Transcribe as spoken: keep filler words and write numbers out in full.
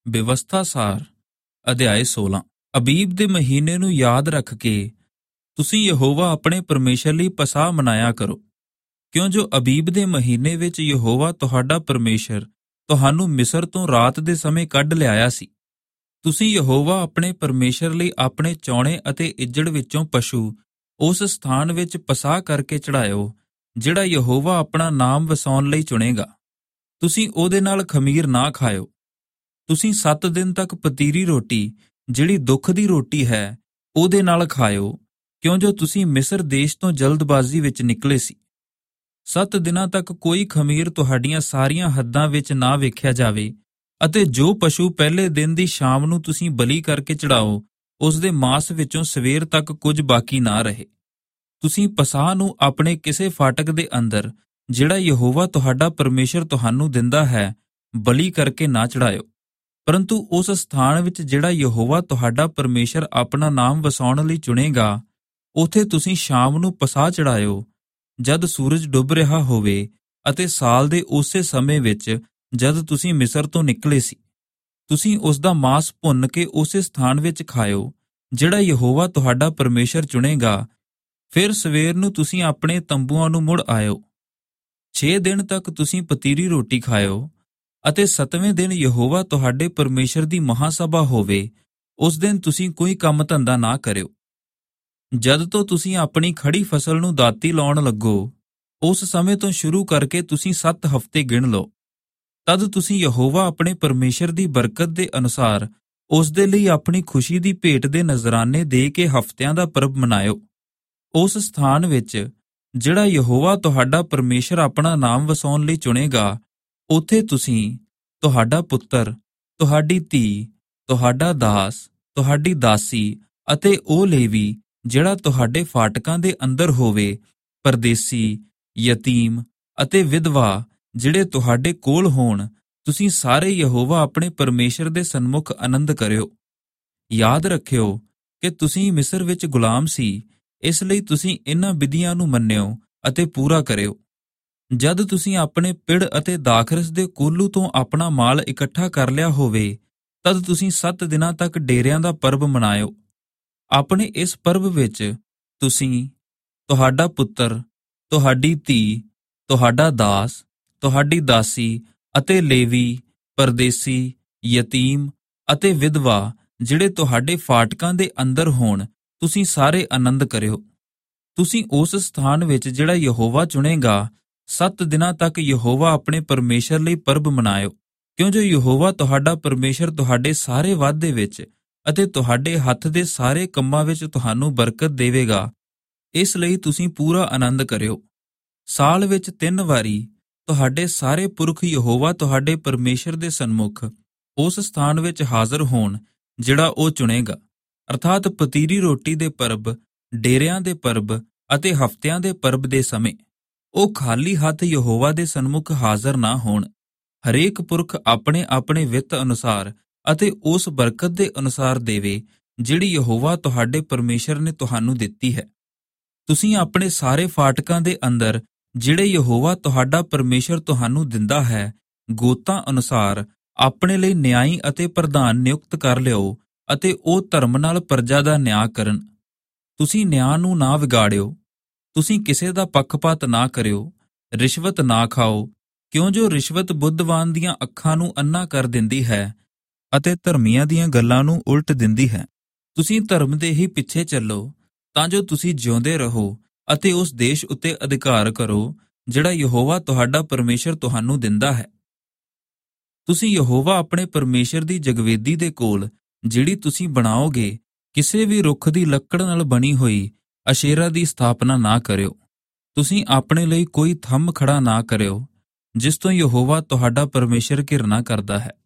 ਵਿਵਸਥਾ ਸਾਰ ਅਧਿਆਇ ਸੋਲਾਂ। ਅਬੀਬ ਦੇ ਮਹੀਨੇ ਨੂੰ ਯਾਦ ਰੱਖ ਕੇ ਤੁਸੀਂ ਯਹੋਵਾ ਆਪਣੇ ਪਰਮੇਸ਼ਰ ਲਈ ਪਸਾਹ ਮਨਾਇਆ ਕਰੋ, ਕਿਉਂ ਜੋ ਅਬੀਬ ਦੇ ਮਹੀਨੇ ਵਿੱਚ ਯਹੋਵਾ ਤੁਹਾਡਾ ਪਰਮੇਸ਼ਰ ਤੁਹਾਨੂੰ ਮਿਸਰ ਤੋਂ ਰਾਤ ਦੇ ਸਮੇਂ ਕੱਢ ਲਿਆਇਆ ਸੀ। ਤੁਸੀਂ ਯਹੋਵਾ ਆਪਣੇ ਪਰਮੇਸ਼ਰ ਲਈ ਆਪਣੇ ਚੌਣੇ ਅਤੇ ਇੱਜੜ ਵਿੱਚੋਂ ਪਸ਼ੂ ਉਸ ਸਥਾਨ ਵਿੱਚ ਪਸਾਹ ਕਰਕੇ ਚੜ੍ਹਾਇਓ ਜਿਹੜਾ ਯਹੋਵਾ ਆਪਣਾ ਨਾਮ ਵਸਾਉਣ ਲਈ ਚੁਣੇਗਾ। ਤੁਸੀਂ ਉਹਦੇ ਨਾਲ ਖਮੀਰ ਨਾ ਖਾਇਓ। ਤੁਸੀਂ ਸੱਤ ਦਿਨ ਤੱਕ ਪਤੀਰੀ ਰੋਟੀ, ਜਿਹੜੀ ਦੁੱਖ ਦੀ ਰੋਟੀ ਹੈ, ਉਹਦੇ ਨਾਲ ਖਾਇਓ, ਕਿਉਂ ਜੋ ਤੁਸੀਂ ਮਿਸਰ ਦੇਸ਼ ਤੋਂ ਜਲਦਬਾਜ਼ੀ ਵਿੱਚ ਨਿਕਲੇ ਸੀ। ਸੱਤ ਦਿਨਾਂ ਤੱਕ ਕੋਈ ਖਮੀਰ ਤੁਹਾਡੀਆਂ ਸਾਰੀਆਂ ਹੱਦਾਂ ਵਿੱਚ ਨਾ ਵੇਖਿਆ ਜਾਵੇ, ਅਤੇ ਜੋ ਪਸ਼ੂ ਪਹਿਲੇ ਦਿਨ ਦੀ ਸ਼ਾਮ ਨੂੰ ਤੁਸੀਂ ਬਲੀ ਕਰਕੇ ਚੜਾਓ, ਉਸ ਦੇ ਮਾਸ ਵਿੱਚੋਂ ਸਵੇਰ ਤੱਕ ਕੁਝ ਬਾਕੀ ਨਾ ਰਹੇ। ਤੁਸੀਂ ਪਸਾਹ ਨੂੰ ਆਪਣੇ ਕਿਸੇ ਫਾਟਕ ਦੇ ਅੰਦਰ, ਜਿਹੜਾ ਯਹੋਵਾ ਤੁਹਾਡਾ ਪਰਮੇਸ਼ਰ ਤੁਹਾਨੂੰ ਦਿੰਦਾ ਹੈ, ਬਲੀ ਕਰਕੇ ਨਾ ਚੜਾਇਓ, ਪਰੰਤੂ ਉਸ ਸਥਾਨ ਵਿੱਚ ਜਿਹੜਾ ਯਹੋਵਾ ਤੁਹਾਡਾ ਪਰਮੇਸ਼ਰ ਆਪਣਾ ਨਾਮ ਵਸਾਉਣ ਲਈ ਚੁਣੇਗਾ, ਉੱਥੇ ਤੁਸੀਂ ਸ਼ਾਮ ਨੂੰ ਪਸਾਹ ਚੜਾਇਓ ਜਦ ਸੂਰਜ ਡੁੱਬ ਰਿਹਾ ਹੋਵੇ, ਅਤੇ ਸਾਲ ਦੇ ਉਸੇ ਸਮੇਂ ਵਿੱਚ ਜਦ ਤੁਸੀਂ ਮਿਸਰ ਤੋਂ ਨਿਕਲੇ ਸੀ। ਤੁਸੀਂ ਉਸ ਦਾ ਮਾਸ ਭੁੰਨ ਕੇ ਉਸੇ ਸਥਾਨ ਵਿੱਚ ਖਾਇਓ ਜਿਹੜਾ ਯਹੋਵਾ ਤੁਹਾਡਾ ਪਰਮੇਸ਼ਰ ਚੁਣੇਗਾ। ਫਿਰ ਸਵੇਰ ਨੂੰ ਤੁਸੀਂ ਆਪਣੇ ਤੰਬੂਆਂ ਨੂੰ ਮੁੜ ਆਇਓ। ਛੇ ਦਿਨ ਤੱਕ ਤੁਸੀਂ ਪਤੀਰੀ ਰੋਟੀ ਖਾਇਓ, ਅਤੇ ਸੱਤਵੇਂ ਦਿਨ ਯਹੋਵਾ ਤੁਹਾਡੇ ਪਰਮੇਸ਼ਰ ਦੀ ਮਹਾਸਭਾ ਹੋਵੇ, ਉਸ ਦਿਨ ਤੁਸੀਂ ਕੋਈ ਕੰਮ ਧੰਦਾ ਨਾ ਕਰਿਓ। ਜਦ ਤੋਂ ਤੁਸੀਂ ਆਪਣੀ ਖੜੀ ਫਸਲ ਨੂੰ ਦਾਤੀ ਲਾਉਣ ਲੱਗੋ, ਉਸ ਸਮੇਂ ਤੋਂ ਸ਼ੁਰੂ ਕਰਕੇ ਤੁਸੀਂ ਸੱਤ ਹਫ਼ਤੇ ਗਿਣ ਲਓ। ਤਦ ਤੁਸੀਂ ਯਹੋਵਾ ਆਪਣੇ ਪਰਮੇਸ਼ਰ ਦੀ ਬਰਕਤ ਦੇ ਅਨੁਸਾਰ ਉਸ ਦੇ ਲਈ ਆਪਣੀ ਖੁਸ਼ੀ ਦੀ ਭੇਟ ਦੇ ਨਜ਼ਰਾਨੇ ਦੇ ਕੇ ਹਫ਼ਤਿਆਂ ਦਾ ਪਰਬ ਮਨਾਇਓ। ਉਸ ਸਥਾਨ ਵਿੱਚ ਜਿਹੜਾ ਯਹੋਵਾ ਤੁਹਾਡਾ ਪਰਮੇਸ਼ਰ ਆਪਣਾ ਨਾਮ ਵਸਾਉਣ ਲਈ ਚੁਣੇਗਾ, ਉੱਥੇ ਤੁਸੀਂ, ਤੁਹਾਡਾ ਪੁੱਤਰ, ਤੁਹਾਡੀ ਧੀ, ਤੁਹਾਡਾ ਦਾਸ, ਤੁਹਾਡੀ ਦਾਸੀ ਅਤੇ ਉਹ ਲੇਵੀ ਜਿਹੜਾ ਤੁਹਾਡੇ ਫਾਟਕਾਂ ਦੇ ਅੰਦਰ ਹੋਵੇ, ਪਰਦੇਸੀ, ਯਤੀਮ ਅਤੇ ਵਿਧਵਾ ਜਿਹੜੇ ਤੁਹਾਡੇ ਕੋਲ ਹੋਣ, ਤੁਸੀਂ ਸਾਰੇ ਯਹੋਵਾ ਆਪਣੇ ਪਰਮੇਸ਼ਰ ਦੇ ਸਨਮੁਖ ਆਨੰਦ ਕਰਿਓ। ਯਾਦ ਰੱਖਿਓ ਕਿ ਤੁਸੀਂ ਮਿਸਰ ਵਿੱਚ ਗੁਲਾਮ ਸੀ, ਇਸ ਲਈ ਤੁਸੀਂ ਇਨ੍ਹਾਂ ਵਿਧੀਆਂ ਨੂੰ ਮੰਨਿਓ ਅਤੇ ਪੂਰਾ ਕਰਿਓ। ਜਦ ਤੁਸੀਂ ਆਪਣੇ ਪਿੜ ਅਤੇ ਦਾਖਰਸ ਦੇ ਕੋਲੂ ਤੋਂ ਆਪਣਾ ਮਾਲ ਇਕੱਠਾ ਕਰ ਲਿਆ ਹੋਵੇ, ਤਦ ਤੁਸੀਂ ਸੱਤ ਦਿਨਾਂ ਤੱਕ ਡੇਰਿਆਂ ਦਾ ਪਰਬ ਮਨਾਇਓ। ਆਪਣੇ ਇਸ ਪਰਬ ਵਿੱਚ ਤੁਸੀਂ, ਤੁਹਾਡਾ ਪੁੱਤਰ, ਤੁਹਾਡੀ ਧੀ, ਤੁਹਾਡਾ ਦਾਸ, ਤੁਹਾਡੀ ਦਾਸੀ ਅਤੇ ਲੇਵੀ, ਪਰਦੇਸੀ, ਯਤੀਮ ਅਤੇ ਵਿਧਵਾ ਜਿਹੜੇ ਤੁਹਾਡੇ ਫਾਟਕਾਂ ਦੇ ਅੰਦਰ ਹੋਣ, ਤੁਸੀਂ ਸਾਰੇ ਆਨੰਦ ਕਰਿਓ। ਤੁਸੀਂ ਉਸ ਸਥਾਨ ਵਿੱਚ ਜਿਹੜਾ ਯਹੋਵਾ ਚੁਣੇਗਾ, ਸੱਤ ਦਿਨਾਂ ਤੱਕ ਯਹੋਵਾ ਆਪਣੇ ਪਰਮੇਸ਼ਰ ਲਈ ਪਰਬ ਮਨਾਇਓ, ਕਿਉਂ ਜੋ ਯਹੋਵਾ ਤੁਹਾਡਾ ਪਰਮੇਸ਼ਰ ਤੁਹਾਡੇ ਸਾਰੇ ਵਾਧੇ ਵਿੱਚ ਅਤੇ ਤੁਹਾਡੇ ਹੱਥ ਦੇ ਸਾਰੇ ਕੰਮਾਂ ਵਿੱਚ ਤੁਹਾਨੂੰ ਬਰਕਤ ਦੇਵੇਗਾ। ਇਸ ਲਈ ਤੁਸੀਂ ਪੂਰਾ ਆਨੰਦ ਕਰਿਓ। ਸਾਲ ਵਿੱਚ ਤਿੰਨ ਵਾਰੀ ਤੁਹਾਡੇ ਸਾਰੇ ਪੁਰਖ ਯਹੋਵਾ ਤੁਹਾਡੇ ਪਰਮੇਸ਼ਰ ਦੇ ਸਨਮੁਖ ਉਸ ਸਥਾਨ ਵਿੱਚ ਹਾਜ਼ਰ ਹੋਣ ਜਿਹੜਾ ਉਹ ਚੁਣੇਗਾ, ਅਰਥਾਤ ਪਤੀਰੀ ਰੋਟੀ ਦੇ ਪਰਬ, ਡੇਰਿਆਂ ਦੇ ਪਰਬ ਅਤੇ ਹਫ਼ਤਿਆਂ ਦੇ ਪਰਬ ਦੇ ਸਮੇਂ। ਉਹ ਖਾਲੀ ਹੱਥ ਯਹੋਵਾ ਦੇ ਸਨਮੁਖ ਹਾਜ਼ਰ ਨਾ ਹੋਣ। ਹਰੇਕ ਪੁਰਖ ਆਪਣੇ ਆਪਣੇ ਵਿੱਤ ਅਨੁਸਾਰ ਅਤੇ ਉਸ ਬਰਕਤ ਦੇ ਅਨੁਸਾਰ ਦੇਵੇ ਜਿਹੜੀ ਯਹੋਵਾ ਤੁਹਾਡੇ ਪਰਮੇਸ਼ਰ ਨੇ ਤੁਹਾਨੂੰ ਦਿੱਤੀ ਹੈ। ਤੁਸੀਂ ਆਪਣੇ ਸਾਰੇ ਫਾਟਕਾਂ ਦੇ ਅੰਦਰ ਜਿਹੜੇ ਯਹੋਵਾ ਤੁਹਾਡਾ ਪਰਮੇਸ਼ਰ ਤੁਹਾਨੂੰ ਦਿੰਦਾ ਹੈ, ਗੋਤਾਂ ਅਨੁਸਾਰ ਆਪਣੇ ਲਈ ਨਿਆਈ ਅਤੇ ਪ੍ਰਧਾਨ ਨਿਯੁਕਤ ਕਰ ਲਿਓ, ਅਤੇ ਉਹ ਧਰਮ ਨਾਲ ਪ੍ਰਜਾ ਦਾ ਨਿਆਂ ਕਰਨ। ਤੁਸੀਂ ਨਿਆਂ ਨੂੰ ਨਾ ਵਿਗਾੜਿਓ। ਤੁਸੀਂ ਕਿਸੇ ਦਾ ਪੱਖਪਾਤ ਨਾ ਕਰਿਓ। ਰਿਸ਼ਵਤ ਨਾ ਖਾਓ, ਕਿਉਂ ਜੋ ਰਿਸ਼ਵਤ ਬੁੱਧਵਾਨ ਦੀਆਂ ਅੱਖਾਂ ਨੂੰ ਅੰਨਾ ਕਰ ਦਿੰਦੀ ਹੈ ਅਤੇ ਧਰਮੀਆਂ ਦੀਆਂ ਗੱਲਾਂ ਨੂੰ ਉਲਟ ਦਿੰਦੀ ਹੈ। ਤੁਸੀਂ ਧਰਮ ਦੇ ਹੀ ਪਿੱਛੇ ਚੱਲੋ, ਤਾਂ ਜੋ ਤੁਸੀਂ ਜਿਉਂਦੇ ਰਹੋ ਅਤੇ ਉਸ ਦੇਸ਼ ਉੱਤੇ ਅਧਿਕਾਰ ਕਰੋ ਜਿਹੜਾ ਯਹੋਵਾ ਤੁਹਾਡਾ ਪਰਮੇਸ਼ਰ ਤੁਹਾਨੂੰ ਦਿੰਦਾ ਹੈ। ਤੁਸੀਂ ਯਹੋਵਾ ਆਪਣੇ ਪਰਮੇਸ਼ਰ ਦੀ ਜਗਵੇਦੀ ਦੇ ਕੋਲ, ਜਿਹੜੀ ਤੁਸੀਂ ਬਣਾਓਗੇ, ਕਿਸੇ ਵੀ ਰੁੱਖ ਦੀ ਲੱਕੜ ਨਾਲ ਬਣੀ ਹੋਈ ਅਸ਼ੇਰਾ ਦੀ ਸਥਾਪਨਾ ਨਾ ਕਰਿਓ। ਤੁਸੀਂ ਆਪਣੇ ਲਈ ਕੋਈ ਥੰਮ ਖੜਾ ਨਾ ਕਰਿਓ, ਜਿਸ ਤੋਂ ਯਹੋਵਾ ਤੁਹਾਡਾ ਪਰਮੇਸ਼ਰ ਘਿਰਨਾ ਕਰਦਾ ਹੈ।